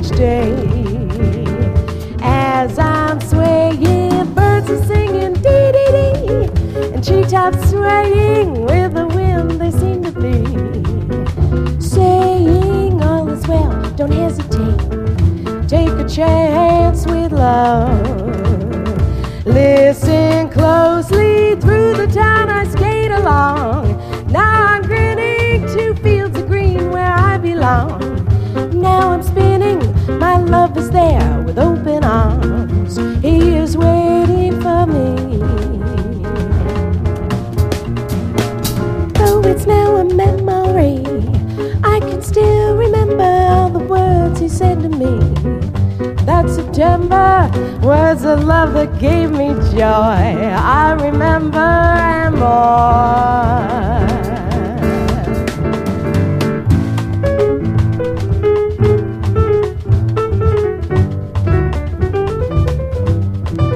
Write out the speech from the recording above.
each day. As I'm swaying, birds are singing dee-dee-dee, and treetops swaying with the wind they seem to be saying all is well, don't hesitate, take a chance with love. Listen closely, through the town I skate along. Now I'm grinning to fields of green where I belong. Now I'm spinning, my love is there with open arms. He is waiting for me. Though it's now a memory, I can still remember all the words he said to me. That September was a love that gave me joy. I remember and more.